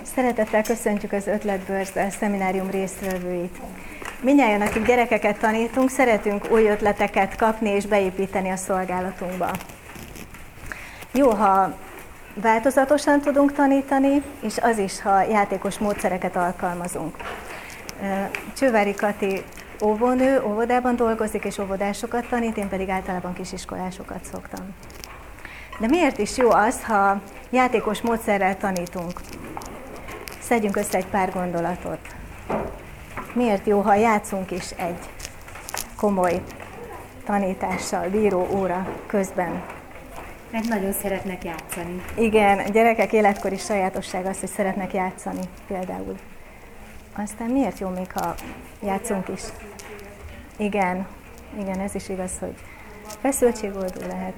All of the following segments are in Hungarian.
Szeretettel köszöntjük az Ötletbörze szeminárium résztvevőit. Mindnyájan, akik gyerekeket tanítunk, szeretünk új ötleteket kapni és beépíteni a szolgálatunkba. Jó, ha változatosan tudunk tanítani, és az is, ha játékos módszereket alkalmazunk. Csővári Kati óvónő, óvodában dolgozik és óvodásokat tanít, én pedig általában kisiskolásokat szoktam. De miért is jó az, ha játékos módszerrel tanítunk? Szedjünk össze egy pár gondolatot. Miért jó, ha játszunk is egy komoly tanítással, bíró óra közben? Mert nagyon szeretnek játszani. Igen, a gyerekek életkori sajátosság az, hogy szeretnek játszani például. Aztán miért jó még, ha játszunk is? Igen, ez is igaz, hogy feszültségoldó lehet.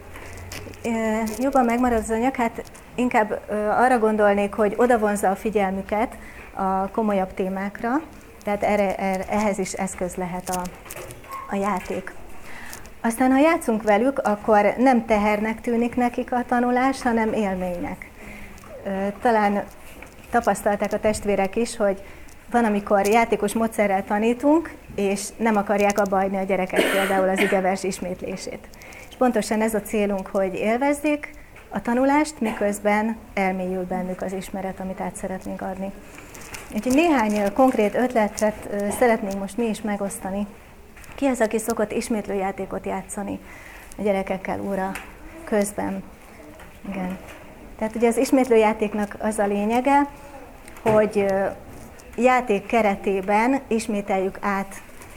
Jobban megmarad az anyag, hát inkább arra gondolnék, hogy odavonzza a figyelmüket a komolyabb témákra, tehát ehhez is eszköz lehet a játék. Aztán, ha játszunk velük, akkor nem tehernek tűnik nekik a tanulás, hanem élménynek. Talán tapasztalták a testvérek is, hogy van, amikor játékos módszerrel tanítunk, és nem akarják abba hagyni a gyerekek például az igevers ismétlését. És pontosan ez a célunk, hogy élvezzék a tanulást, miközben elmélyül bennük az ismeret, amit át szeretnénk adni. Úgyhogy néhány konkrét ötletet szeretnénk most mi is megosztani. Ki az, aki szokott ismétlőjátékot játszani a gyerekekkel óra közben? Igen. Tehát ugye az ismétlőjátéknak az a lényege, hogy játék keretében ismételjük át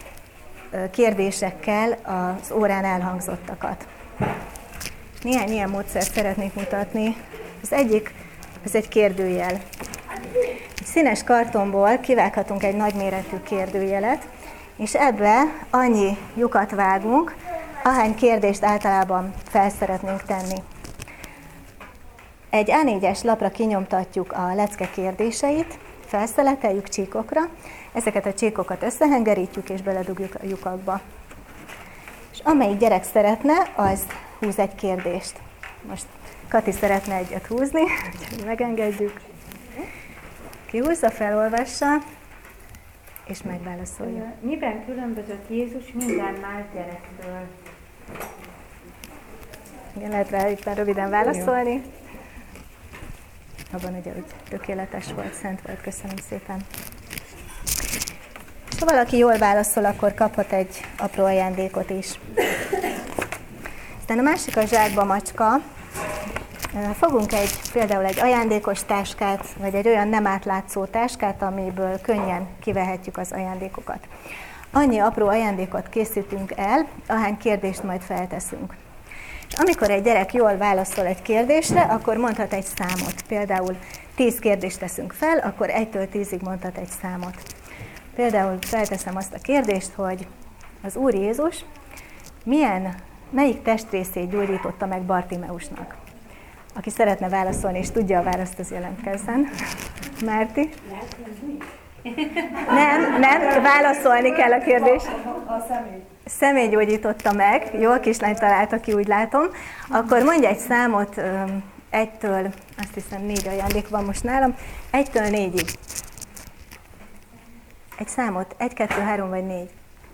kérdésekkel az órán elhangzottakat. Néhány ilyen módszert szeretnék mutatni. Az egyik, ez egy kérdőjel. Egy színes kartonból kivághatunk egy nagyméretű kérdőjelet, és ebbe annyi lyukat vágunk, ahány kérdést általában fel szeretnénk tenni. Egy A4-es lapra kinyomtatjuk a lecke kérdéseit, felszeleteljük csíkokra, ezeket a csíkokat összehengerítjük és beledugjuk a lyukakba. És amelyik gyerek szeretne, az húz egy kérdést. Most Kati szeretne egyet húzni, úgyhogy megengedjük. Kihúzza, felolvassa, és megválaszolja. Miben különbözött Jézus minden más gyerektől? Igen, lehet rá itt már röviden válaszolni. Abban ugye, hogy tökéletes volt, szent volt, köszönöm szépen. Ha valaki jól válaszol, akkor kaphat egy apró ajándékot is. Aztán a másik a zsákba macska. Fogunk például egy ajándékos táskát, vagy egy olyan nem átlátszó táskát, amiből könnyen kivehetjük az ajándékokat. Annyi apró ajándékot készítünk el, ahány kérdést majd felteszünk. És amikor egy gyerek jól válaszol egy kérdésre, akkor mondhat egy számot. Például 10 kérdést teszünk fel, akkor 1-től 10-ig mondhat egy számot. Például felteszem azt a kérdést, hogy az Úr Jézus melyik testrészét gyógyította meg Bartimeusnak? Aki szeretne válaszolni és tudja a választ, az jelentkezzen. Márti? Nem, válaszolni kell a kérdést. A személy. Személy gyógyította meg, jó, a kislány találta ki, úgy látom. Akkor mondj egy számot 1-től, azt hiszem 4 ajándék van most nálam, 1-től 4-ig. Egy számot, 1, 2, 3 vagy 4?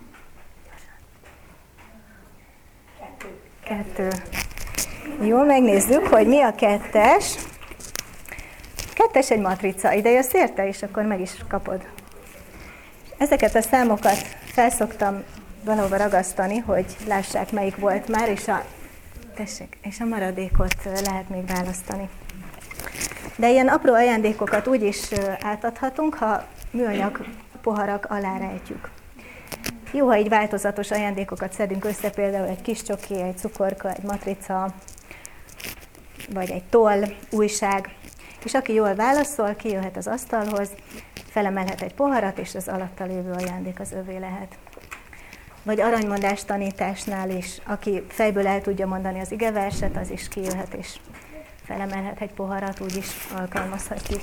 2. Jó, megnézzük, hogy mi a 2-es. 2-es egy matrica, ide jössz érte, és akkor meg is kapod. Ezeket a számokat felszoktam valahova ragasztani, hogy lássák, melyik volt már, és a maradékot lehet még választani. De ilyen apró ajándékokat úgy is átadhatunk, ha műanyag poharak alá rejtjük. Jó, ha így változatos ajándékokat szedünk össze, például egy kis csoki, egy cukorka, egy matrica, vagy egy toll, újság, és aki jól válaszol, kijöhet az asztalhoz, felemelhet egy poharat, és az alatta lévő ajándék az övé lehet. Vagy aranymondás tanításnál is, aki fejből el tudja mondani az igeverset, az is kijöhet, és felemelhet egy poharat, úgy is alkalmazhatjuk.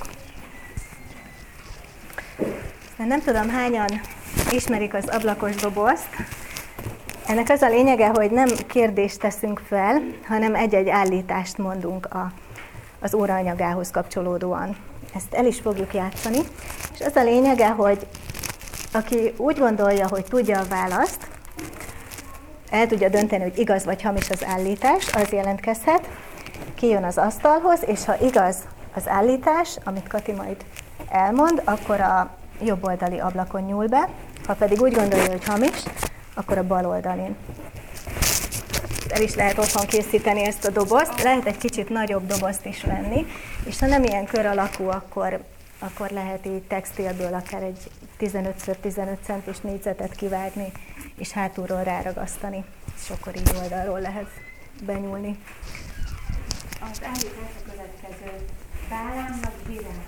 Nem tudom, hányan ismerik az ablakos dobozt. Ennek az a lényege, hogy nem kérdést teszünk fel, hanem egy-egy állítást mondunk az óraanyagához kapcsolódóan. ezt el is fogjuk játszani, és az a lényege, hogy aki úgy gondolja, hogy tudja a választ, el tudja dönteni, hogy igaz vagy hamis az állítás, az jelentkezhet, kijön az asztalhoz, és ha igaz az állítás, amit Kati majd elmond, akkor a jobb oldali ablakon nyúl be, ha pedig úgy gondolja, hogy hamis, akkor a bal oldalin. El is lehet otthon készíteni ezt a dobozt, lehet egy kicsit nagyobb dobozt is venni, és ha nem ilyen kör alakú, akkor lehet így textilből akár egy 15x15 centis négyzetet kivágni, és hátulról ráragasztani, és akkor így oldalról lehet benyúlni. Az állítás a következő. Bálám vagy Bírám?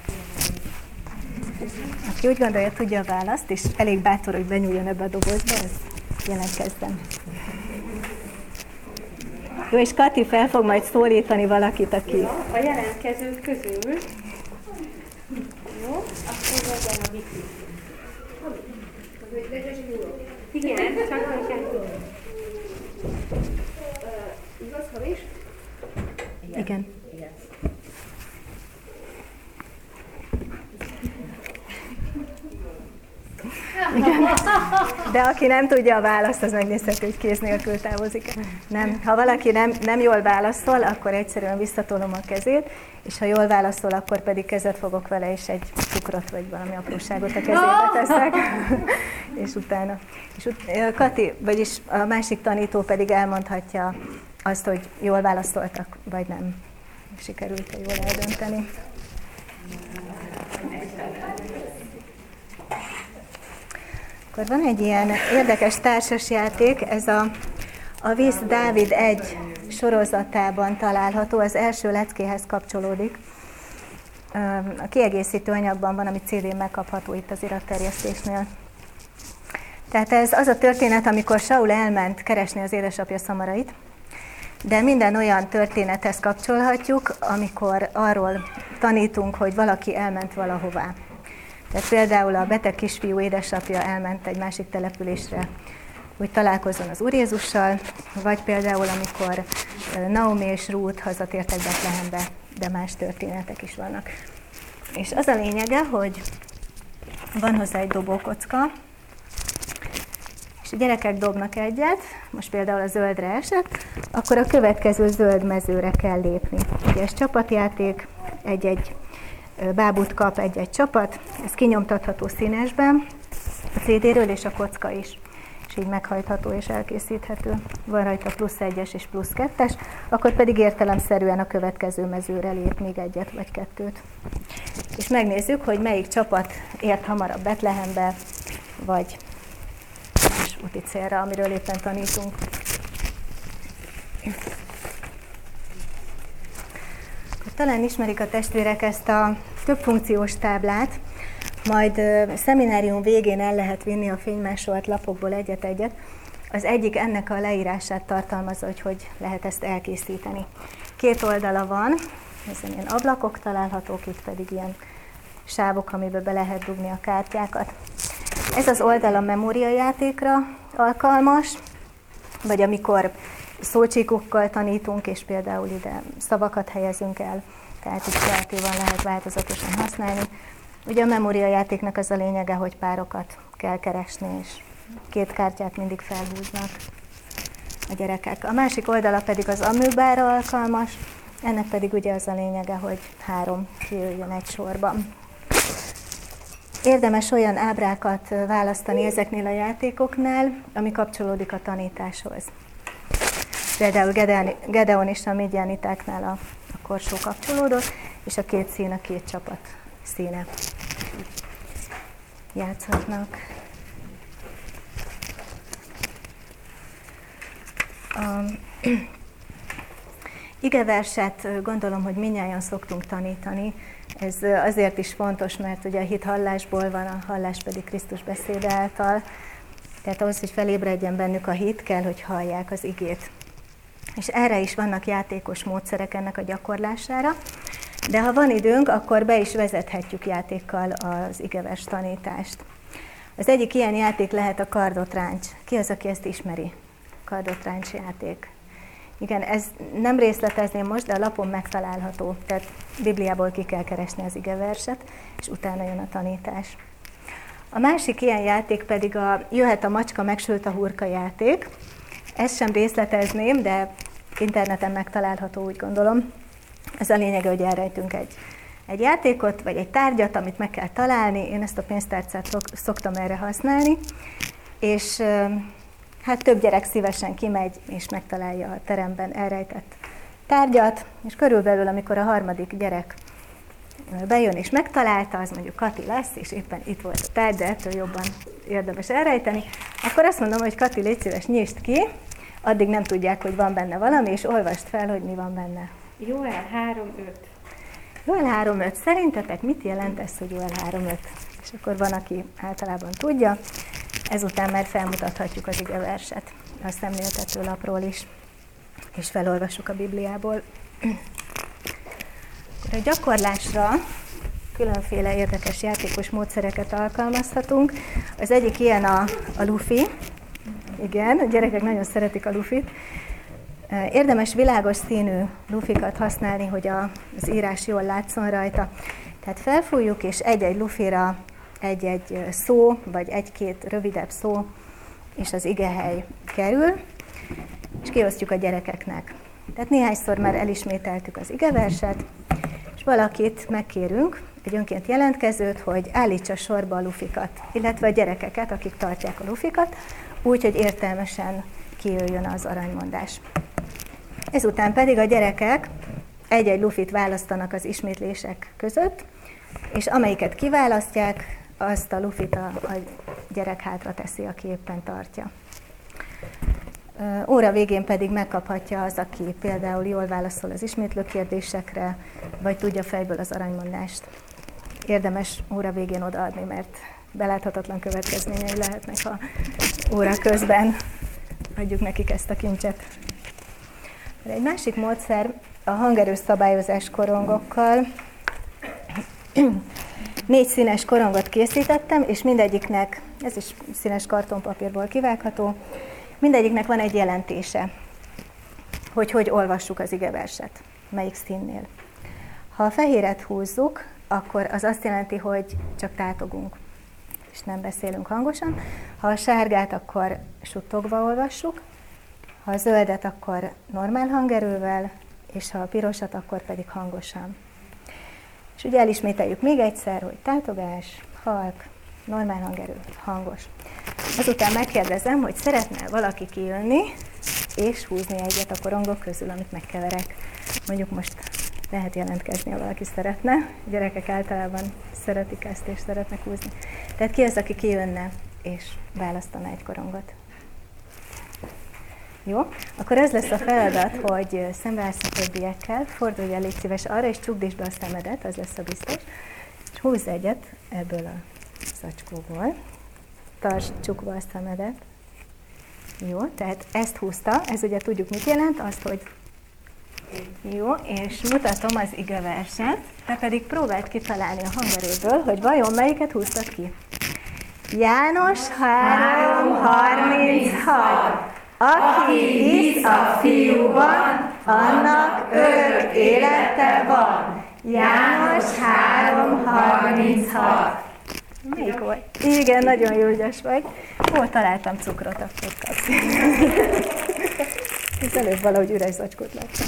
Aki úgy gondolja, tudja a választ, és elég bátor, hogy benyúljon ebbe a dobozba, ez jelentkezzen. Jó, és Kati fel fog majd szólítani valakit, aki... A jelentkezők közül. Jó, akkor legyen a Viki. Igen, csak hogy kell. Igaz, hamis? Igen. Igen. De aki nem tudja a választ, az megnézheti, hogy kéz nélkül távozik. Nem. Ha valaki nem jól válaszol, akkor egyszerűen visszatolom a kezét, és ha jól válaszol, akkor pedig kezet fogok vele, és egy cukrot vagy valami apróságot a kezébe teszek. És utána. Kati, vagyis a másik tanító pedig elmondhatja azt, hogy jól válaszoltak, vagy nem. Sikerült-e jól eldönteni. Akkor van egy ilyen érdekes társasjáték, ez a Visz Dávid 1 sorozatában található, az első leckéhez kapcsolódik. A kiegészítő anyagban van, ami CD-n megkapható itt az iratterjesztésnél. Tehát ez az a történet, amikor Saul elment keresni az édesapja szamarait, de minden olyan történethez kapcsolhatjuk, amikor arról tanítunk, hogy valaki elment valahová. Tehát például a beteg kisfiú édesapja elment egy másik településre, hogy találkozzon az Úr Jézussal, vagy például amikor Naomi és Rút hazatértek Betlehembe, de más történetek is vannak. És az a lényege, hogy van hozzá egy dobókocka, és a gyerekek dobnak egyet, most például a zöldre esett, akkor a következő zöld mezőre kell lépni. Ugye ez csapatjáték, egy-egy bábút kap egy-egy csapat, ez kinyomtatható színesben, a CD-ről és a kocka is, és így meghajtható és elkészíthető. Van rajta +1-es és +2-es, akkor pedig értelemszerűen a következő mezőre lép még egyet vagy kettőt. És megnézzük, hogy melyik csapat ért hamarabb Betlehembe, vagy más úti célra, amiről éppen tanítunk. Talán ismerik a testvérek ezt a többfunkciós táblát, majd szeminárium végén el lehet vinni a fénymásolt lapokból egyet-egyet. Az egyik ennek a leírását tartalmazza, hogy lehet ezt elkészíteni. 2 oldala van, ezen ilyen ablakok találhatók, itt pedig ilyen sávok, amiben be lehet dugni a kártyákat. Ez az oldal a memóriajátékra alkalmas, vagy amikor szócsíkokkal tanítunk, és például ide szavakat helyezünk el, tehát itt kreatívan lehet változatosan használni. Ugye a memóriajátéknak az a lényege, hogy párokat kell keresni, és 2 kártyát mindig felhúznak a gyerekek. A másik oldala pedig az amöbára alkalmas, ennek pedig ugye az a lényege, hogy 3 kijöjjön egy sorban. Érdemes olyan ábrákat választani ezeknél a játékoknál, ami kapcsolódik a tanításhoz. Például Gedeon és a midjanitáknál a korsó kapcsolódott, és a 2 szín a 2 csapat színe. Játszhatnak. Igeverset gondolom, hogy mindnyájan szoktunk tanítani. Ez azért is fontos, mert ugye a hit hallásból van, a hallás pedig Krisztus beszéde által. Tehát ahhoz, hogy felébredjen bennük a hit, kell, hogy hallják az igét. És erre is vannak játékos módszerek ennek a gyakorlására. De ha van időnk, akkor be is vezethetjük játékkal az igevers tanítást. Az egyik ilyen játék lehet a kardotráncs. Ki az, aki ezt ismeri? Kardotráncs játék. Igen, ez nem részletezném most, de a lapon megtalálható. Tehát Bibliából ki kell keresni az igeverset, és utána jön a tanítás. A másik ilyen játék pedig a jöhet a macska, megsült a hurka játék. Ezt sem részletezném, de interneten megtalálható, úgy gondolom. Ez a lényege, hogy elrejtünk egy játékot, vagy egy tárgyat, amit meg kell találni. Én ezt a pénztárcát szoktam erre használni, és hát több gyerek szívesen kimegy, és megtalálja a teremben elrejtett tárgyat, és körülbelül, amikor a harmadik gyerek bejön és megtalálta, az mondjuk Kati lesz, és éppen itt volt a tárgy, de ettől jobban érdemes elrejteni, akkor azt mondom, hogy Kati, légy szíves, nyisd ki, addig nem tudják, hogy van benne valami, és olvasd fel, hogy mi van benne. Joel 3:5. Joel 3:5. Szerintetek mit jelent ez, hogy Joel 3:5? És akkor van, aki általában tudja. Ezután már felmutathatjuk az igeverset a szemléltető lapról is, és felolvassuk a Bibliából. A gyakorlásra különféle érdekes játékos módszereket alkalmazhatunk. Az egyik ilyen a lufi. Igen, a gyerekek nagyon szeretik a lufit. Érdemes világos színű lufikat használni, hogy az írás jól látszon rajta. Tehát felfújjuk, és egy-egy lufira egy-egy szó, vagy egy-két rövidebb szó, és az igehely kerül, és kiosztjuk a gyerekeknek. Tehát néhányszor már elismételtük az igeverset, és valakit megkérünk, egy önként jelentkezőt, hogy állítsa sorba a lufikat, illetve a gyerekeket, akik tartják a lufikat, úgy, hogy értelmesen kijöjjön az aranymondás. Ezután pedig a gyerekek egy-egy lufit választanak az ismétlések között, és amelyiket kiválasztják, azt a lufit a gyerek hátra teszi, aki éppen tartja. Óra végén pedig megkaphatja az, aki például jól válaszol az ismétlő kérdésekre, vagy tudja fejből az aranymondást. Érdemes óra végén odaadni, mert beláthatatlan következményei lehetnek, ha óra közben adjuk nekik ezt a kincset. Egy másik módszer a hangerős szabályozás korongokkal. 4 színes korongot készítettem, és mindegyiknek, ez is színes kartonpapírból kivágható, mindegyiknek van egy jelentése, hogy olvassuk az igeverset, melyik színnél. Ha a fehéret húzzuk, akkor az azt jelenti, hogy csak tátogunk, és nem beszélünk hangosan. Ha a sárgát, akkor suttogva olvassuk, ha a zöldet, akkor normál hangerővel, és ha a pirosat, akkor pedig hangosan. És ugye elismételjük még egyszer, hogy tátogás, halk, normál hangerő, hangos. Azután megkérdezem, hogy szeretne valaki kijönni, és húzni egyet a korongok közül, amit megkeverek. Mondjuk most lehet jelentkezni, ha valaki szeretne. A gyerekek általában szeretik ezt, és szeretnek húzni. Tehát ki az, aki kijönne, és választaná egy korongot? Jó, akkor ez lesz a feladat, hogy szembeállsz a többiekkel, fordulj el, légy szíves arra, és csukd be a szemedet, az lesz a biztos, és húzz egyet ebből a zacskóból. Tartsd csukva a szemedet. Jó, tehát ezt húzta, ez ugye tudjuk mit jelent, azt, hogy jó, és mutatom az igeverset, te pedig próbáld kitalálni a hangerőből, hogy vajon melyiket húztad ki. János 3:36. Aki hisz a Fiúban, annak örök élete van. János 3:36. Melyik volt? Igen, nagyon jó ügyes vagy. Hol találtam cukrot, akkor kapsz. Itt előbb valahogy üres zacskót láttam.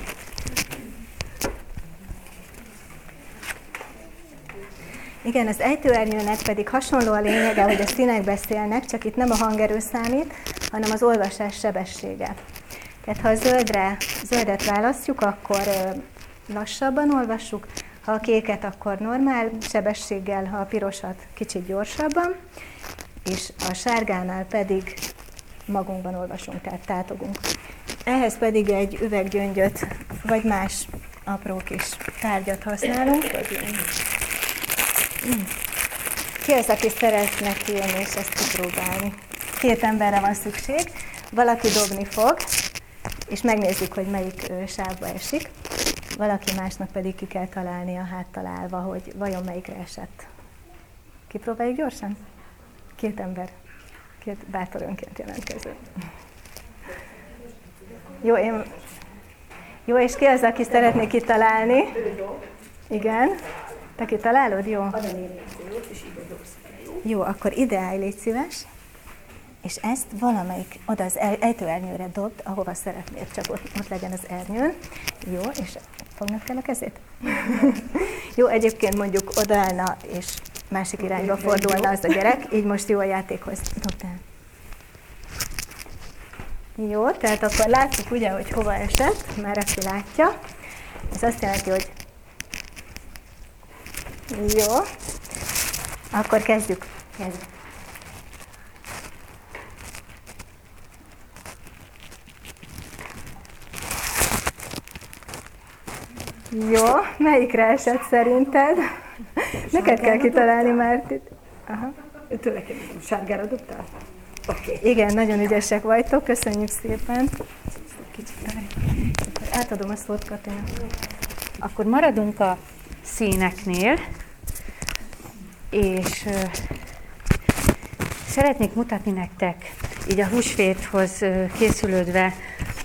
Igen, az ejtőernyőnek pedig hasonló a lényege, hogy a színek beszélnek, csak itt nem a hangerő számít, hanem az olvasás sebessége. Tehát ha a zöldet választjuk, akkor lassabban olvassuk, ha a kéket, akkor normál sebességgel, ha a pirosat kicsit gyorsabban, és a sárgánál pedig magunkban olvasunk, tehát tátogunk. Ehhez pedig egy üveggyöngyöt, vagy más apró kis tárgyat használunk. Ki az, aki szeretne kijönni és ezt kipróbálni? 2 emberre van szükség, valaki dobni fog, és megnézzük, hogy melyik sávba esik. Valaki másnak pedig ki kell találnia háttalálva, hogy vajon melyikre esett. Kipróbáljuk gyorsan? 2 ember. 2 bátor önként jelentkező. Jó, én Jó, és ki az, aki szeretné kitalálni? Igen. Te kitalálod? Jó. Jó, akkor ide állj, légy szíves. És ezt valamelyik oda az ejtőernyőre dobd, ahova szeretnéd, csak ott legyen az ernyőn. Jó, és fognak fel a kezét? Jó, egyébként mondjuk odaállna, és másik irányba fordulna az a gyerek, így most jó a játékhoz. Dobd el. Jó, tehát akkor látjuk ugye, hogy hova esett, már aki látja. Ez azt jelenti, hogy jó, akkor kezdjük. Jó, melyikre esett szerinted? Neked kell kitalálni, Mártit. Aha. Tőle kérdezem, sárgára dobtál? Oké. Igen, nagyon ügyesek vagytok, köszönjük szépen. Kicsit akkor átadom a szót Katinak. Akkor maradunk a színeknél, és szeretnék mutatni nektek, így a húsvéthoz készülődve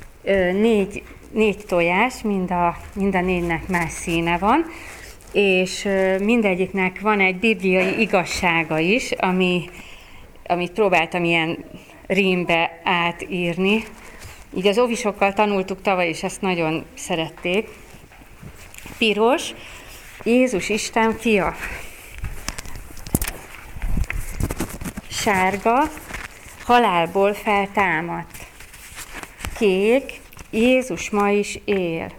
négy tojás, mind a négynek más színe van, és mindegyiknek van egy bibliai igazsága is, amit próbáltam ilyen rímbe átírni. Így az óvisokkal tanultuk tavaly, és ezt nagyon szerették. Piros, Jézus Isten fia. Sárga, halálból feltámadt. Kék, Jézus ma is él.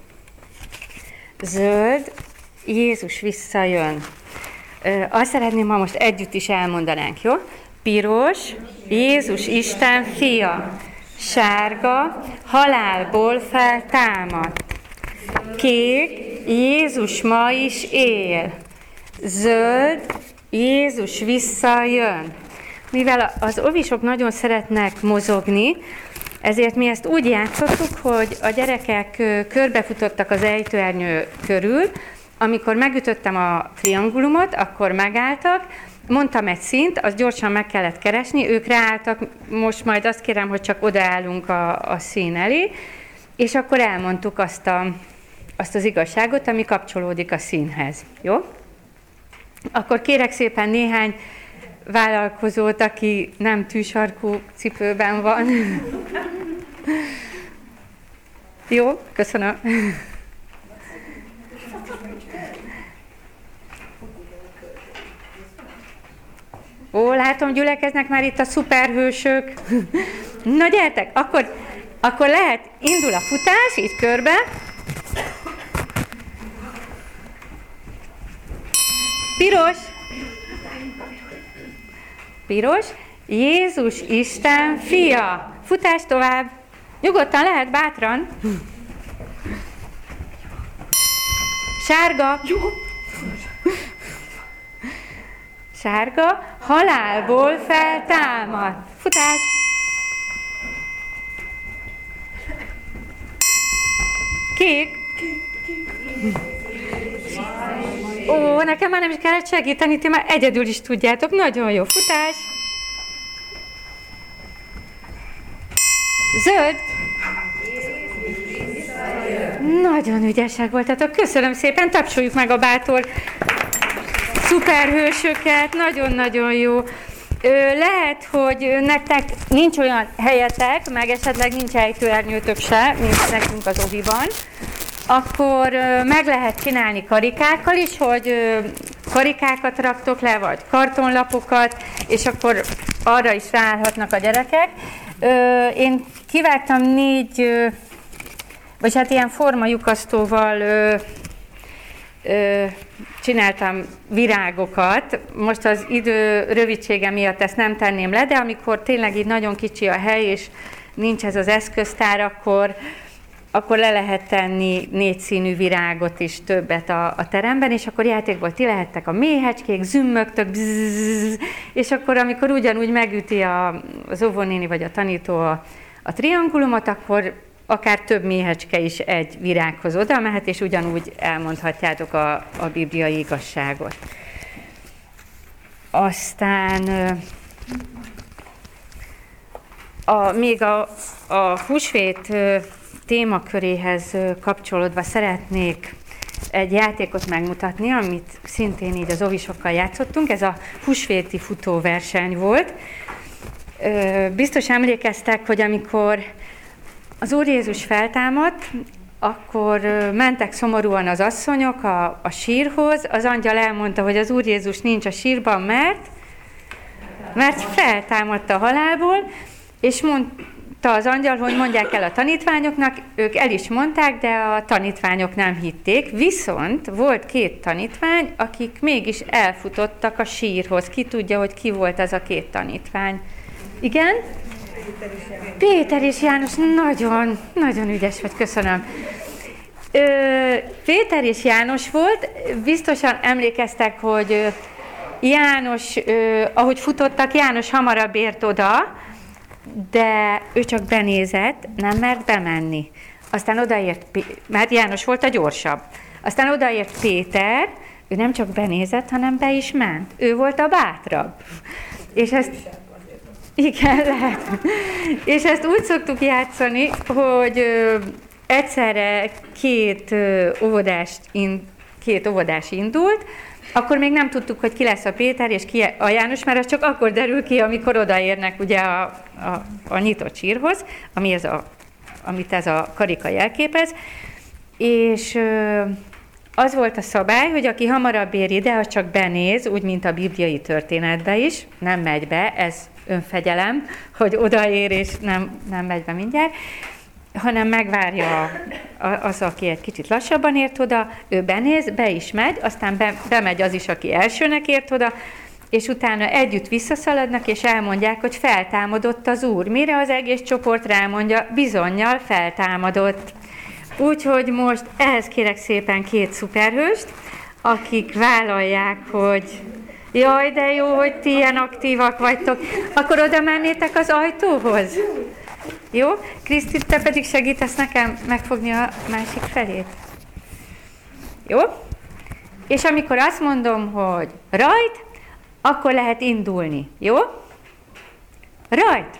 Zöld, Jézus visszajön. Azt szeretném, ha most együtt is elmondanánk, jó? Piros, Jézus Isten fia. Sárga, halálból feltámadt. Kék, Jézus ma is él. Zöld, Jézus visszajön. Mivel az óvisok nagyon szeretnek mozogni, ezért mi ezt úgy játszottuk, hogy a gyerekek körbefutottak az ejtőernyő körül, amikor megütöttem a triangulumot, akkor megálltak, mondtam egy színt, azt gyorsan meg kellett keresni, ők ráálltak, most majd azt kérem, hogy csak odaállunk a szín elé, és akkor elmondtuk azt az igazságot, ami kapcsolódik a színhez. Jó? Akkor kérek szépen néhány vállalkozót, aki nem tűsarkú cipőben van. Jó, köszönöm. Ó, látom, gyülekeznek már itt a szuperhősök. Na gyertek, akkor lehet, indul a futás, így körbe. Piros. Piros. Jézus Isten fia. Futás tovább. Nyugodtan lehet, bátran. Sárga. Sárga, halálból feltámad. Futás. Kék. Ó, nekem már nem is kellett segíteni, ti már egyedül is tudjátok. Nagyon jó. Futás. Zöld. Nagyon ügyesek voltatok. Köszönöm szépen. Tapsoljuk meg a bátor szuperhősöket. Nagyon-nagyon jó. Lehet, hogy nektek nincs olyan helyetek, meg esetleg nincs ejtőernyőtök se, mint nekünk az oviban, akkor meg lehet csinálni karikákkal is, hogy karikákat raktok le, vagy kartonlapokat, és akkor arra is ráállhatnak a gyerekek. Én kivágtam 4, vagy hát ilyen formalyukasztóval csináltam virágokat. Most az idő rövidsége miatt ezt nem tenném le, de amikor tényleg így nagyon kicsi a hely, és nincs ez az eszköztár, akkor le lehet tenni 4 színű virágot is, többet a teremben, és akkor játékból ti lehettek a méhecskék, zümmögtök, bzzz, és akkor amikor ugyanúgy megüti az óvónéni vagy a tanító a triangulumot, akkor akár több méhecske is egy virághoz oda mehet, és ugyanúgy elmondhatjátok a bibliai igazságot. Aztán még a húsvét témaköréhez kapcsolódva szeretnék egy játékot megmutatni, amit szintén így az ovisokkal játszottunk. Ez a húsvéti futóverseny volt. Biztos emlékeztek, hogy amikor az Úr Jézus feltámadt, akkor mentek szomorúan az asszonyok a sírhoz. Az angyal elmondta, hogy az Úr Jézus nincs a sírban, mert feltámadt a halálból, és mondta az angyal, hogy mondják el a tanítványoknak, ők el is mondták, de a tanítványok nem hitték, viszont volt 2 tanítvány, akik mégis elfutottak a sírhoz. Ki tudja, hogy ki volt az a 2 tanítvány? Igen? Péter és János, nagyon, nagyon ügyes vagy, köszönöm. Péter és János volt, biztosan emlékeztek, hogy János, ahogy futottak, János hamarabb ért oda, de ő csak benézett, nem mert bemenni. Aztán odaért, mert János volt a gyorsabb. Aztán odaért Péter, ő nem csak benézett, hanem be is ment. Ő volt a bátrabb. És ezt... Igen, lehet. És ezt úgy szoktuk játszani, hogy egyszerre két óvodás indult, akkor még nem tudtuk, hogy ki lesz a Péter és ki a János, mert az csak akkor derül ki, amikor odaérnek ugye a nyitott sírhoz, amit ez a karika jelképez. És az volt a szabály, hogy aki hamarabb ér ide, az csak benéz, úgy, mint a bibliai történetben is, nem megy be, ez önfegyelem, hogy odaér és nem megy be mindjárt, hanem megvárja az, aki egy kicsit lassabban ért oda, ő benéz, be is megy, aztán bemegy az is, aki elsőnek ért oda, és utána együtt visszaszaladnak, és elmondják, hogy feltámadott az Úr. Mire az egész csoport rámondja, bizonnyal feltámadott. Úgyhogy most ehhez kérek szépen 2 szuperhőst, akik vállalják, hogy jaj, de jó, hogy ti ilyen aktívak vagytok. Akkor oda mennétek az ajtóhoz? Jó? Kriszti, te pedig segítesz nekem megfogni a másik felét. Jó? És amikor azt mondom, hogy rajt, akkor lehet indulni. Jó? Rajt!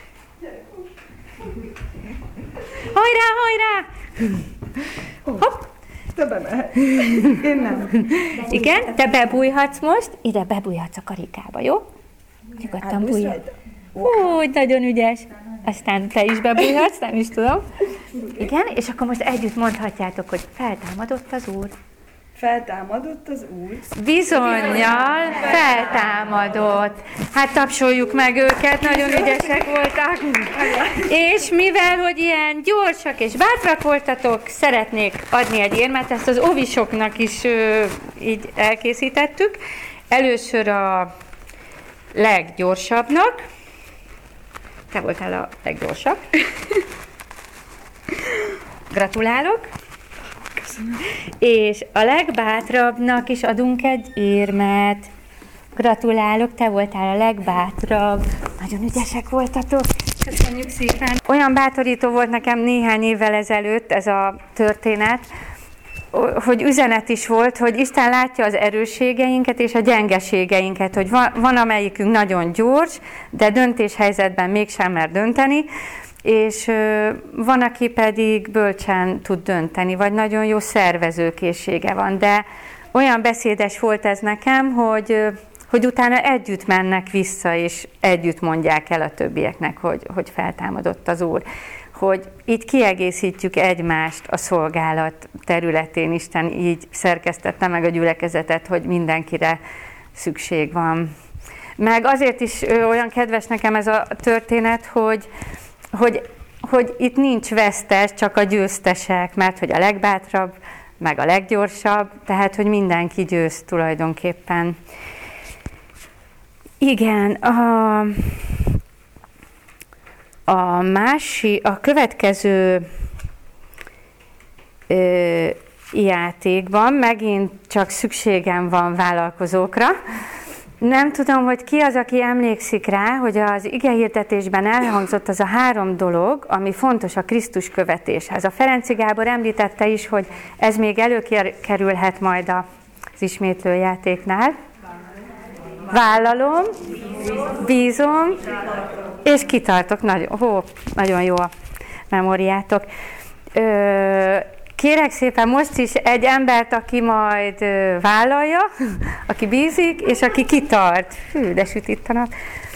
Hajrá, hajrá! Hopp! Te bemehetsz. Én nem. Igen, te bebújhatsz most, ide bebújhatsz a karikába, jó? Nyugodtan bújj. Úgy, nagyon ügyes. Aztán te is bebújhatsz, nem is tudom. Igen, és akkor most együtt mondhatjátok, hogy feltámadott az Úr. Feltámadott az Úr. Bizonnyal feltámadott. Hát tapsoljuk meg őket, nagyon ügyesek voltak. És mivel, hogy ilyen gyorsak és bátrak voltatok, szeretnék adni egy érmet, ezt az ovisoknak is így elkészítettük. Először a leggyorsabbnak. Te voltál a leggyorsabb. Gratulálok. Köszönöm. És a legbátrabbnak is adunk egy érmet. Gratulálok, te voltál a legbátrabb. Nagyon ügyesek voltatok. Köszönjük szépen. Olyan bátorító volt nekem néhány évvel ezelőtt ez a történet, hogy üzenet is volt, hogy Isten látja az erősségeinket és a gyengeségeinket, hogy van amelyikünk nagyon gyors, de döntéshelyzetben mégsem mer dönteni, és van, aki pedig bölcsen tud dönteni, vagy nagyon jó szervezőkészsége van, de olyan beszédes volt ez nekem, hogy utána együtt mennek vissza, és együtt mondják el a többieknek, hogy feltámadott az Úr. Hogy így kiegészítjük egymást a szolgálat területén. Isten így szerkesztette meg a gyülekezetet, hogy mindenkire szükség van. Meg azért is olyan kedves nekem ez a történet, hogy itt nincs vesztes, csak a győztesek, mert hogy a legbátrabb, meg a leggyorsabb, tehát hogy mindenki győz tulajdonképpen. Igen, a következő játékban megint csak szükségem van vállalkozókra. Nem tudom, hogy ki az, aki emlékszik rá, hogy az igehirdetésben elhangzott az a 3 dolog, ami fontos a Krisztus követéshez. A Ferenci Gábor említette is, hogy ez még előkerülhet majd az ismétlőjátéknál. Vállalom, bízom, és kitartok. Nagyon jó a memóriátok. Kérek szépen most is egy embert, aki majd vállalja, aki bízik, és aki kitart. Hű, de süt itt a nap.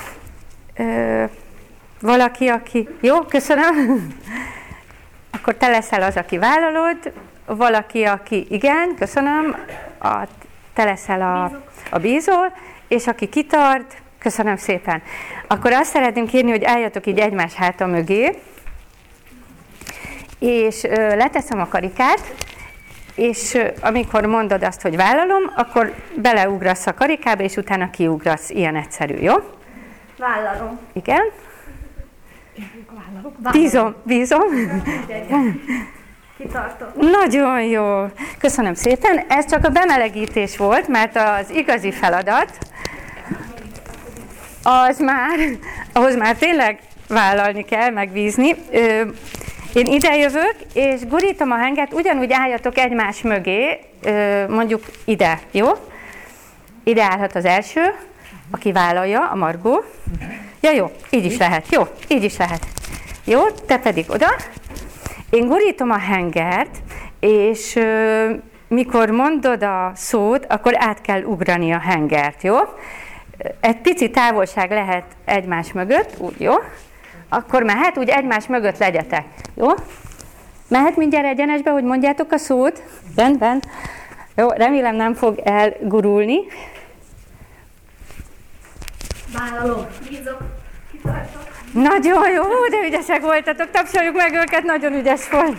Valaki, aki... Jó, köszönöm. Akkor te leszel az, aki vállalod. Valaki, aki... Igen, köszönöm. Te leszel a bízó. És aki kitart, köszönöm szépen. Akkor azt szeretném kérni, hogy álljatok így egymás háta mögé. És leteszem a karikát, és amikor mondod azt, hogy vállalom, akkor beleugrasz a karikába, és utána kiugrasz. Ilyen egyszerű, jó? Vállalom. Igen? Bízom. Kitartok. Nagyon jó. Köszönöm szépen. Ez csak a bemelegítés volt, mert az igazi feladat, ahhoz már tényleg vállalni kell, megbízni. Én ide jövök, és gurítom a hengert, ugyanúgy álljatok egymás mögé, mondjuk ide, jó? Ide állhat az első, aki vállalja, a Margó. Ja, jó, így is lehet, jó, így is lehet. Jó, te pedig oda. Én gurítom a hengert, és mikor mondod a szót, akkor át kell ugrani a hengert, jó? Egy pici távolság lehet egymás mögött, úgy, jó? Akkor mehet, úgy egymás mögött legyetek, jó? Mehet mindjárt egyenesbe, hogy mondjátok a szót. Bent. Jó, remélem nem fog elgurulni. Vállalom. Bízok. Kitartok. Nagyon jó, de ügyesek voltatok, tapsoljuk meg őket, nagyon ügyes volt.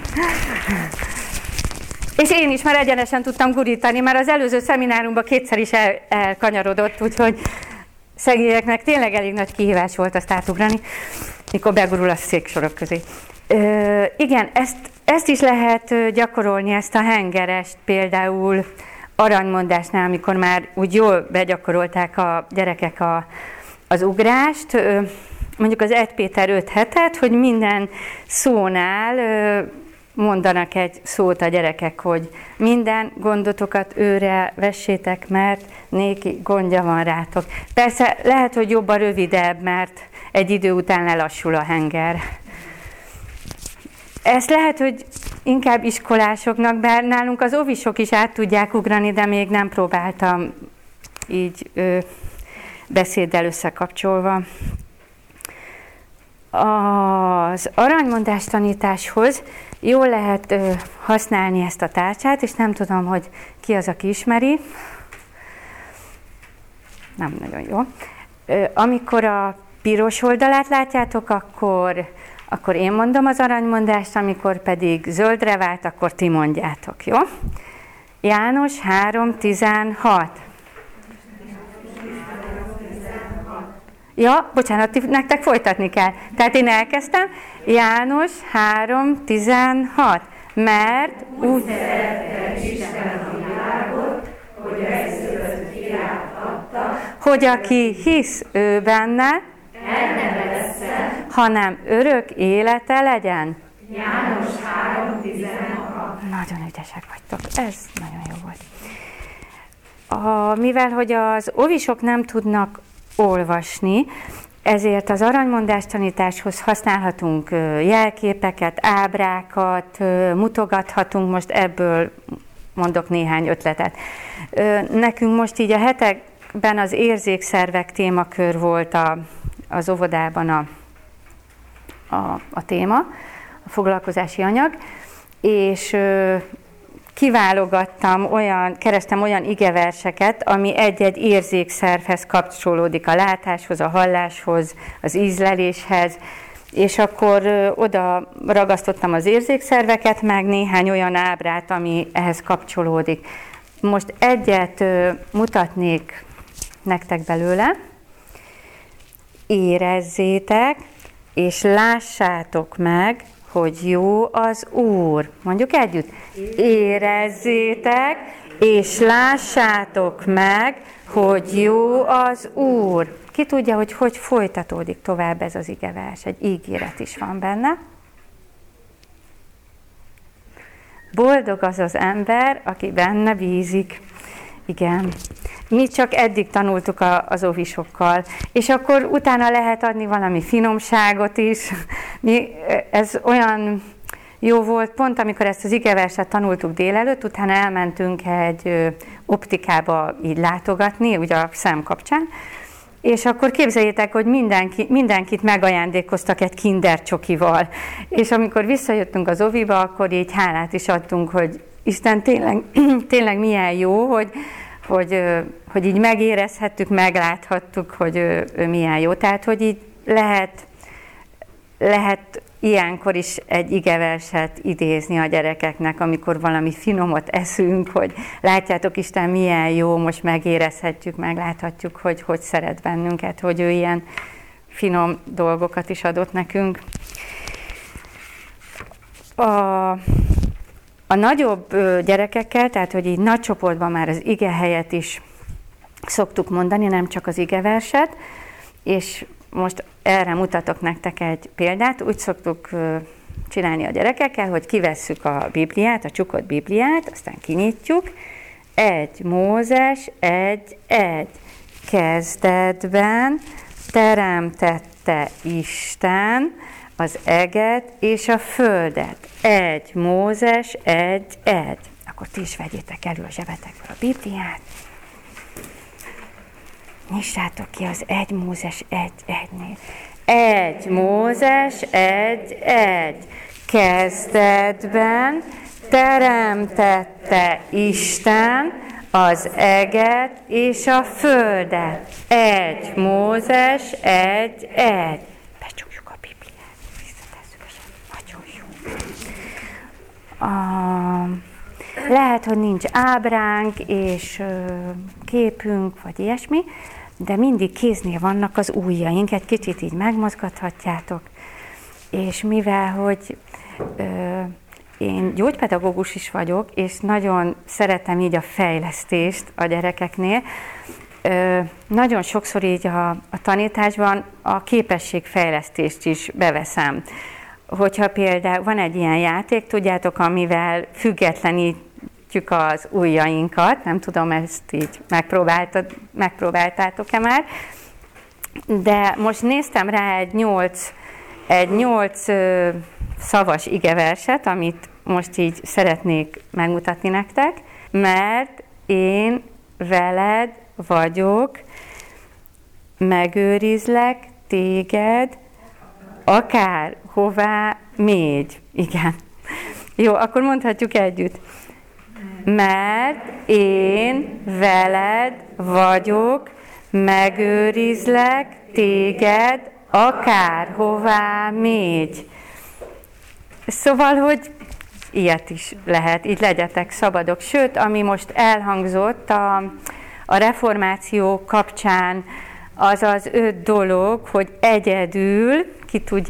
És én is már egyenesen tudtam gurítani, mert az előző szeminárunkban kétszer is elkanyarodott, úgyhogy szegényeknek tényleg elég nagy kihívás volt azt átugrani, mikor begurul a széksorok közé. Igen, ezt is lehet gyakorolni, ezt a hengerest például aranymondásnál, amikor már úgy jól begyakorolták a gyerekek az ugrást, mondjuk az 1 Péter 5:7, hogy minden szónál mondanak egy szót a gyerekek, hogy minden gondotokat őre vessétek, mert néki gondja van rátok. Persze lehet, hogy jobb a rövidebb, mert egy idő után lelassul a henger. Ezt lehet, hogy inkább iskolásoknak, bár nálunk az óvisok is át tudják ugrani, de még nem próbáltam így beszéddel összekapcsolva. Az aranymondás tanításhoz jól lehet használni ezt a tárcsát, és nem tudom, hogy ki az, aki ismeri. Nem nagyon jó. Amikor a piros oldalát látjátok, akkor én mondom az aranymondást, amikor pedig zöldre vált, akkor ti mondjátok, jó? János 3:16. Ja, bocsánat, nektek folytatni kell. Tehát én elkezdtem. János 3:16. Mert úgy szerette Isten a világot, hogy egyszülött fiát adta, hogy aki hisz ő benne, el ne vesszen, hanem örök élete legyen. János 3:16. Nagyon ügyesek vagytok. Ez nagyon jó volt. Mivel, hogy az óvisok nem tudnak olvasni, ezért az aranymondás tanításhoz használhatunk jelképeket, ábrákat, mutogathatunk, most ebből mondok néhány ötletet. Nekünk most így a hetekben az érzékszervek témakör volt az óvodában a téma, a foglalkozási anyag, és kerestem olyan igeverseket, ami egy-egy érzékszervhez kapcsolódik, a látáshoz, a halláshoz, az ízleléshez, és akkor oda ragasztottam az érzékszerveket, meg néhány olyan ábrát, ami ehhez kapcsolódik. Most egyet mutatnék nektek belőle. Érezzétek, és lássátok meg, hogy jó az Úr. Mondjuk együtt. Érezzétek, és lássátok meg, hogy jó az Úr. Ki tudja, hogy folytatódik tovább ez az igevers? Egy ígéret is van benne. Boldog az az ember, aki benne bízik. Igen. Mi csak eddig tanultuk az óvisokkal, és akkor utána lehet adni valami finomságot is. Ez olyan jó volt, pont amikor ezt az igeverset tanultuk délelőtt, utána elmentünk egy optikába így látogatni, ugye a szem kapcsán, és akkor képzeljétek, hogy mindenkit megajándékoztak egy Kinder csokival. És amikor visszajöttünk az oviba, akkor így hálát is adtunk, hogy Isten tényleg milyen jó, hogy így megérezhettük, megláthattuk, hogy ő milyen jó. Tehát, hogy így lehet ilyenkor is egy igeverset idézni a gyerekeknek, amikor valami finomot eszünk, hogy látjátok, Isten milyen jó, most megérezhetjük, megláthatjuk, hogy szeret bennünket, hogy ő ilyen finom dolgokat is adott nekünk. A nagyobb gyerekekkel, tehát hogy így nagy csoportban már az ige helyet is szoktuk mondani, nem csak az igeverset, és most erre mutatok nektek egy példát. Úgy szoktuk csinálni a gyerekekkel, hogy kivesszük a Bibliát, a csukott Bibliát, aztán kinyitjuk. 1 Mózes 1:1. Kezdetben teremtette Isten az eget és a földet. 1 Mózes 1:1. Akkor ti is vegyétek elő a zsebetekből a Bibliát. Nyissátok ki az 1 Mózes 1:1-nél. 1 Mózes 1:1. Kezdetben teremtette Isten az eget és a földet. 1 Mózes 1:1. Becsukjuk a Bibliát, visszatesszük a zsebbe. Nagyon jó. Lehet, hogy nincs ábránk és képünk, vagy ilyesmi, de mindig kéznél vannak az ujjaink, egy kicsit így megmozgathatjátok. És mivel, hogy én gyógypedagógus is vagyok, és nagyon szeretem így a fejlesztést a gyerekeknél, nagyon sokszor így a tanításban a képességfejlesztést is beveszem. Hogyha például van egy ilyen játék, tudjátok, amivel függetlenítjük az ujjainkat, nem tudom, ezt így megpróbáltátok-e már, de most néztem rá egy 8 szavas igeverset, amit most így szeretnék megmutatni nektek, mert én veled vagyok, megőrizlek téged, akár hová mégy. Igen. Jó, akkor mondhatjuk együtt. Mert én veled vagyok, megőrizlek téged, akár hová mégy. Szóval, hogy ilyet is lehet, így legyetek szabadok. Sőt, ami most elhangzott a reformáció kapcsán, az az 5 dolog, hogy egyedül, ki tudja,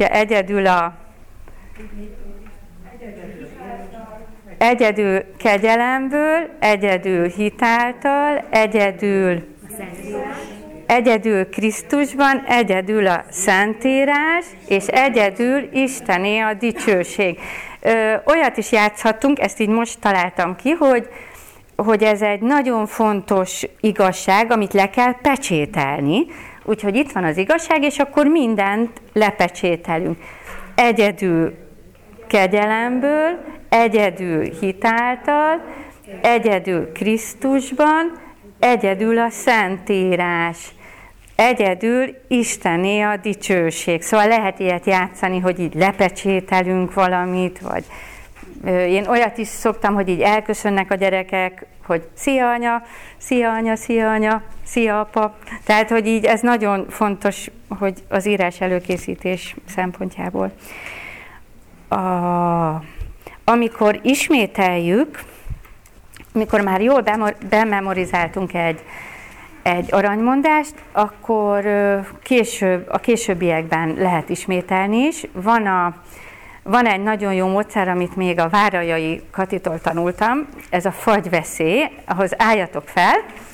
egyedül kegyelemből, egyedül hitáltal, egyedül Krisztusban, egyedül a Szentírás, és egyedül Istené a dicsőség. Olyat is játszhattunk, ezt így most találtam ki, hogy ez egy nagyon fontos igazság, amit le kell pecsételni. Úgyhogy itt van az igazság, és akkor mindent lepecsételünk. Egyedül kegyelemből, egyedül hitáltal, egyedül Krisztusban, egyedül a Szentírás, egyedül Istené a dicsőség. Szóval lehet ilyet játszani, hogy így lepecsételünk valamit, vagy én olyat is szoktam, hogy így elköszönnek a gyerekek, hogy szia anya, szia anya, szia anya, szia apa. Tehát, hogy így ez nagyon fontos, hogy az írás előkészítés szempontjából. Amikor ismételjük, amikor már jól bememorizáltunk egy aranymondást, akkor a későbbiekben lehet ismételni is. Van egy nagyon jó módszer, amit még a Várajai Katitól tanultam, ez a fagyveszély, ahhoz álljatok fel.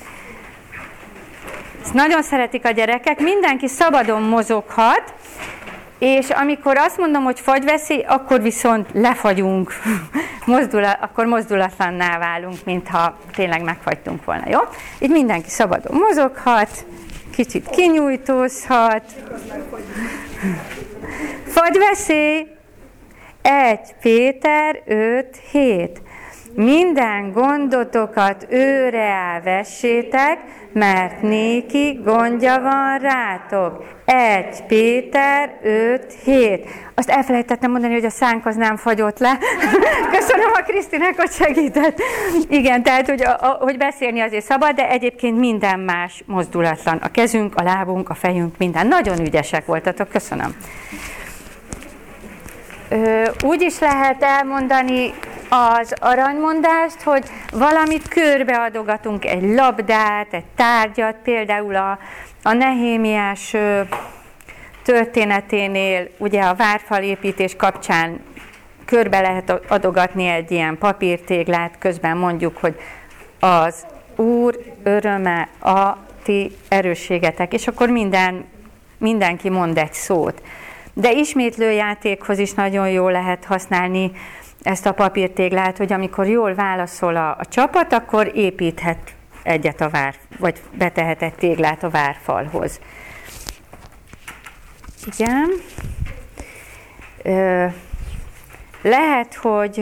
Ezt nagyon szeretik a gyerekek, mindenki szabadon mozoghat, és amikor azt mondom, hogy fagyveszély, akkor viszont lefagyunk, akkor mozdulatlanná válunk, mintha tényleg megfagytunk volna, jó? Így mindenki szabadon mozoghat, kicsit kinyújtózhat. Fagyveszély! 1 Péter 5:7. Minden gondotokat őre elvessétek, mert néki gondja van rátok. 1 Péter 5:7. Azt elfelejtettem mondani, hogy a szánk az nem fagyott le. Köszönöm a Krisztinek, hogy segített. Igen, tehát, hogy beszélni azért szabad, de egyébként minden más mozdulatlan. A kezünk, a lábunk, a fejünk, minden. Nagyon ügyesek voltatok, köszönöm. Úgy is lehet elmondani az aranymondást, hogy valamit körbeadogatunk, egy labdát, egy tárgyat, például a Nehémiás történeténél, ugye a várfalépítés kapcsán körbe lehet adogatni egy ilyen papírtéglát, közben mondjuk, hogy az Úr öröme a ti erősségetek, és akkor mindenki mond egy szót. De ismétlő játékhoz is nagyon jól lehet használni ezt a papírtéglát, hogy amikor jól válaszol a csapat, akkor építhet egyet vagy betehet egy téglát a várfalhoz. Igen. Lehet,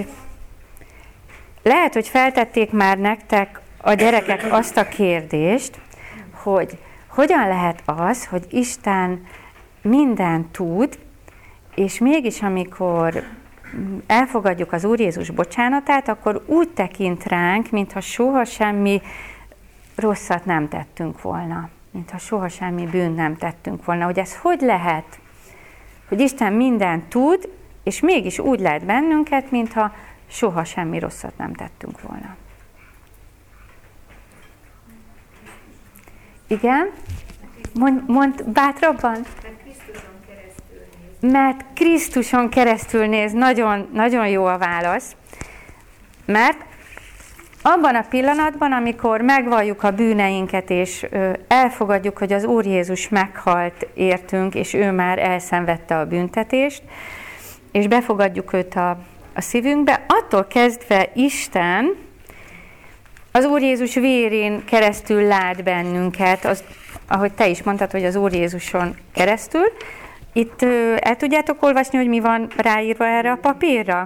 hogy feltették már nektek a gyerekek azt a kérdést, hogy hogyan lehet az, hogy Isten mindent tud, és mégis amikor elfogadjuk az Úr Jézus bocsánatát, akkor úgy tekint ránk, mintha soha semmi rosszat nem tettünk volna. Mintha soha semmi bűnt nem tettünk volna. Hogy ez hogy lehet? Hogy Isten mindent tud, és mégis úgy lát bennünket, mintha soha semmi rosszat nem tettünk volna. Igen? Mondd bátrabban. Mert Krisztuson keresztül néz. Nagyon, nagyon jó a válasz. Mert abban a pillanatban, amikor megvalljuk a bűneinket, és elfogadjuk, hogy az Úr Jézus meghalt értünk, és ő már elszenvedte a büntetést, és befogadjuk őt a szívünkbe, attól kezdve Isten az Úr Jézus vérén keresztül lát bennünket, ahogy te is mondtad, hogy az Úr Jézuson keresztül. Itt el tudjátok olvasni, hogy mi van ráírva erre a papírra?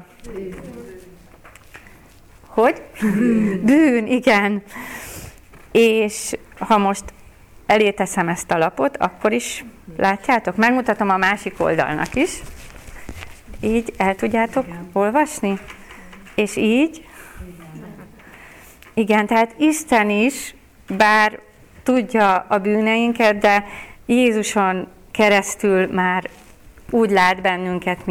Hogy? Bűn, igen. És ha most elé teszem ezt a lapot, akkor is látjátok? Megmutatom a másik oldalnak is. Így el tudjátok olvasni? És így? Igen, tehát Isten is, bár tudja a bűneinket, de Jézuson keresztül már úgy lát bennünket,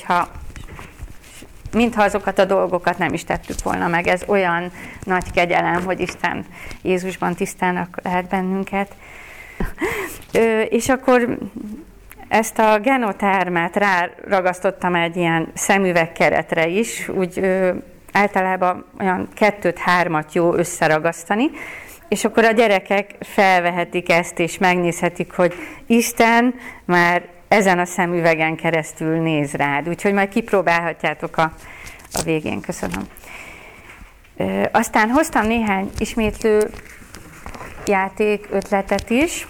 mintha azokat a dolgokat nem is tettük volna meg. Ez olyan nagy kegyelem, hogy Isten Jézusban tisztának lát bennünket. És akkor ezt a genotermet ráragasztottam egy ilyen szemüvegkeretre is, úgy általában olyan 2-3 jó összeragasztani, és akkor a gyerekek felvehetik ezt, és megnézhetik, hogy Isten már ezen a szemüvegen keresztül néz rád. Úgyhogy majd kipróbálhatjátok a végén. Köszönöm. Aztán hoztam néhány ismétlő játék ötletet is.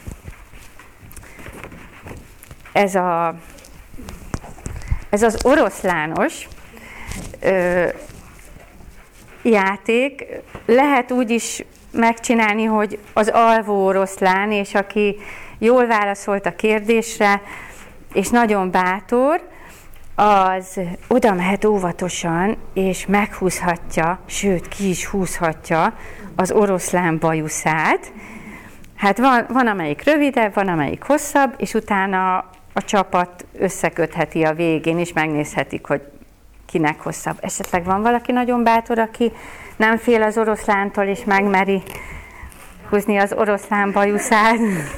Ez az oroszlános játék lehet úgy is megcsinálni, hogy az alvó oroszlán, és aki jól válaszolt a kérdésre, és nagyon bátor, az oda mehet óvatosan, és meghúzhatja, sőt, ki is húzhatja az oroszlán bajuszát. Hát van amelyik rövidebb, van amelyik hosszabb, és utána a csapat összekötheti a végén, és megnézhetik, hogy kinek hosszabb. Esetleg van valaki nagyon bátor, aki nem fél az oroszlántól, és megmeri húzni az oroszlán bajuszát?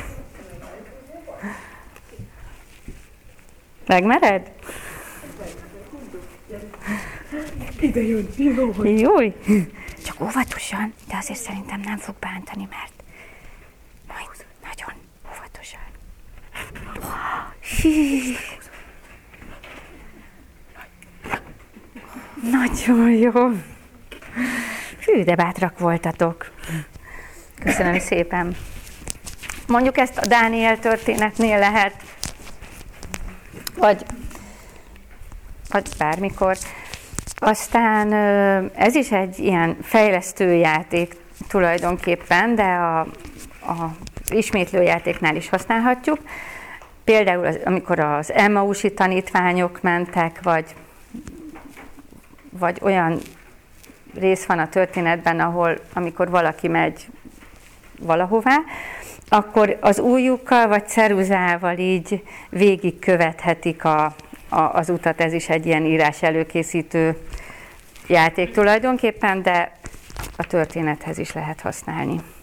Megmered? Ide jön, jó. Júj! Csak óvatosan, de azért szerintem nem fog bántani, mert majd nagyon óvatosan. Nagyon jó. Hű, de bátrak voltatok. Köszönöm szépen. Mondjuk ezt a Dániel történetnél lehet, vagy játszhat bármikor. Aztán ez is egy ilyen fejlesztő játék tulajdonképpen, de a ismétlő játéknál is használhatjuk. Például amikor az Emmausi tanítványok mentek, vagy olyan rész van a történetben, amikor valaki megy valahová, akkor az ujjukkal vagy ceruzával így végigkövethetik az utat. Ez is egy ilyen írás előkészítő játék tulajdonképpen, de a történethez is lehet használni.